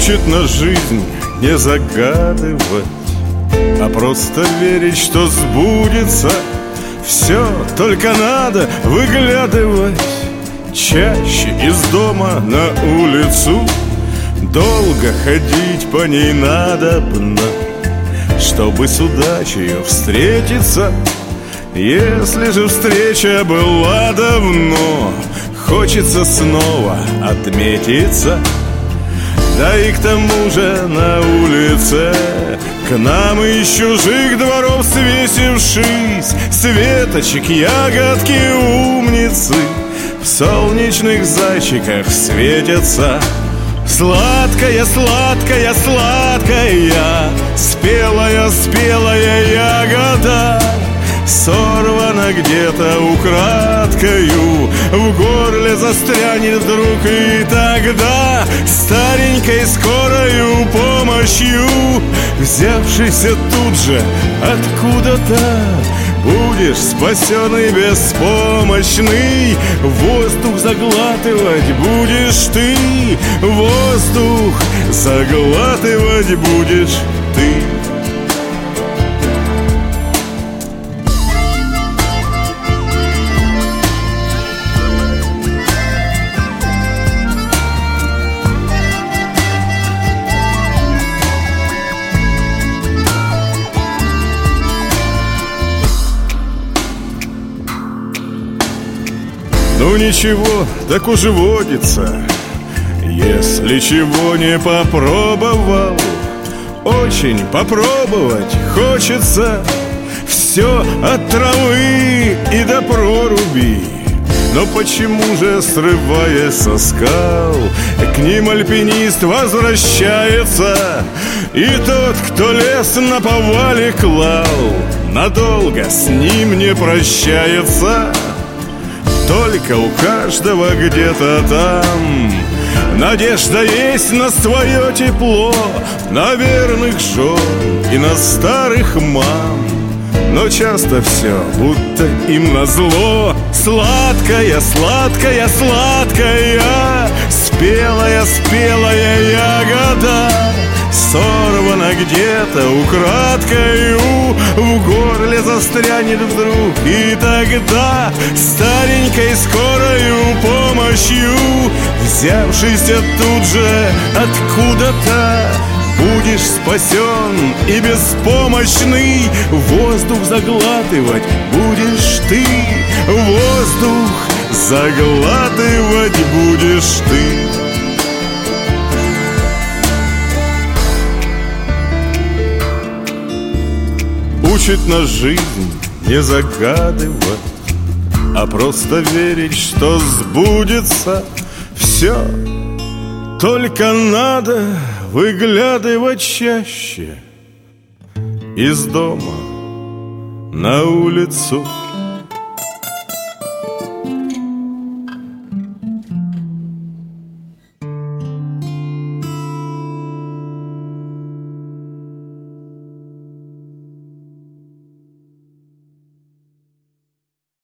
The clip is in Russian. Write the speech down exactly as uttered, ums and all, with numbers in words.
Учит нас жизнь не загадывать, а просто верить, что сбудется. Все, только надо выглядывать чаще из дома на улицу. Долго ходить по ней надобно, чтобы с удачей встретиться. Если же встреча была давно, хочется снова отметиться. Да и к тому же на улице к нам из чужих дворов свесившись, светочек, ягодки, умницы в солнечных зайчиках светятся. Сладкая, сладкая, сладкая, спелая, спелая ягода сорвана где-то украдкою, в горле застрянет вдруг, и тогда старенькой скорою помощью, взявшийся тут же откуда-то, будешь спасен и беспомощный. Воздух заглатывать будешь ты, воздух заглатывать будешь ты. Ну ничего, так уж водится, если чего не попробовал. Очень попробовать хочется все от травы и до проруби. Но почему же, срываясь со скал, к ним альпинист возвращается? И тот, кто лес на повале клал, надолго с ним не прощается. Только у каждого где-то там надежда есть на свое тепло, на верных жен и на старых мам. Но часто все будто им назло. Сладкая, сладкая, сладкая, спелая, спелая ягода сорвана где-то украдкою, в горле застрянет вдруг, и тогда старенькой скорою помощью, взявшийся тут же откуда-то, будешь спасен и беспомощный. Воздух заглатывать будешь ты, воздух заглатывать будешь ты. Учит нас жизнь не загадывать, а просто верить, что сбудется все. Только надо выглядывать чаще из дома на улицу.